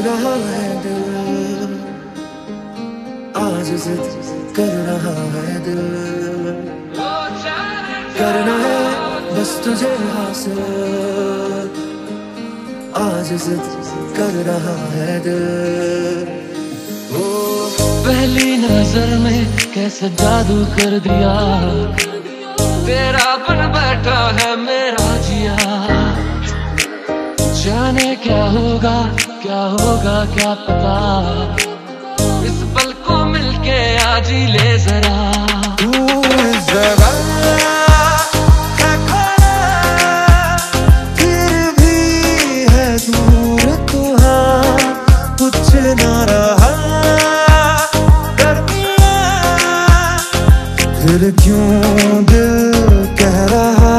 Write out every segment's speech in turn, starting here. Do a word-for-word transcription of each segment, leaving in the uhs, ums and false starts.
रहा है दिल, आज जिद कर रहा है दिल। करना है बस तुझे हासिल, आज जिद कर रहा है दिल। ओ पहली नजर में कैसे जादू कर दिया, तेरा बन बैठा है मेरा जिया। जाने क्या होगा क्या होगा क्या पता, इस पल को मिलके आज ही ले जरा। तू जरा है खड़ा, फिर भी है दूर तू, हाँ कुछ ना रहा करना, फिर क्यों दिल कह रहा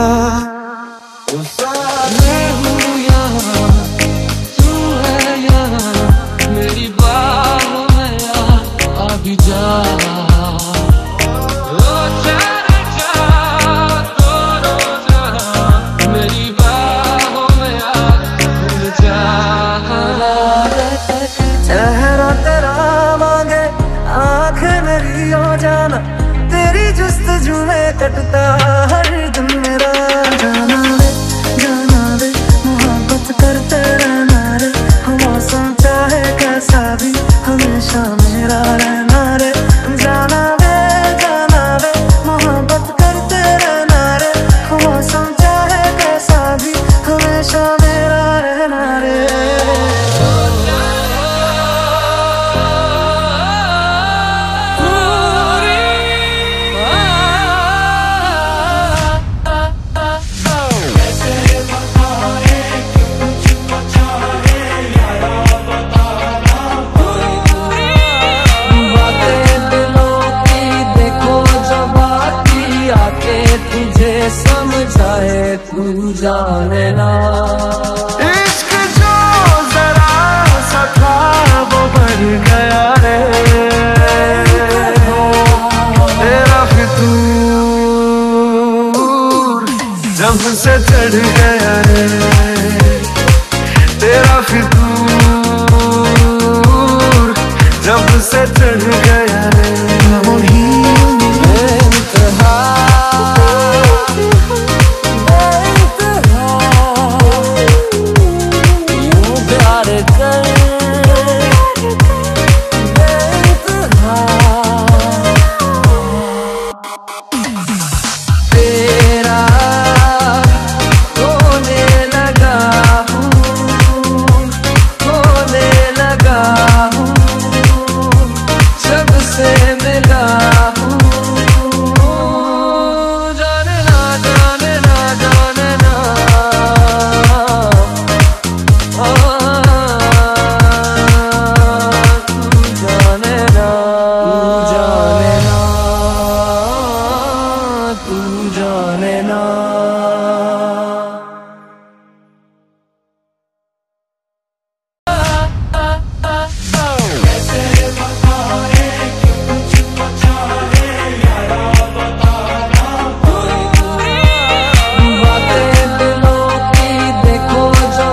मैं हूँ यहाँ, तू है यहाँ, मेरी बाहों में आ, आ भी जा। ओ जाने जा, दोनों जहाँ, मेरी बाहों में आ भी जा। चेहरा तेरा मांगे आँख मेरी हो जाना, तेरी जुस्तजू में कटता हर दिन मेरा। जाना रे जाना रे मोहब्बत करते रहना रे, मौसम चाहे कैसा भी हमेशा मेरा रहना रे। जाना रे जाना रे मोहब्बत करते रहना रे, मौसम चाहे कैसा भी हमेशा मेरा रहना रे। तुझे समझाए तू जाने ना, इश्क जो जरा सा था वो बढ़ गया रे, तेरा फितूर जब से चढ़ गया रे, तेरा फितूर जब से चढ़ गया रे। वही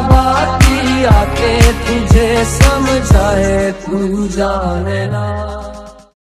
तुझे समझाए तू जाने ना।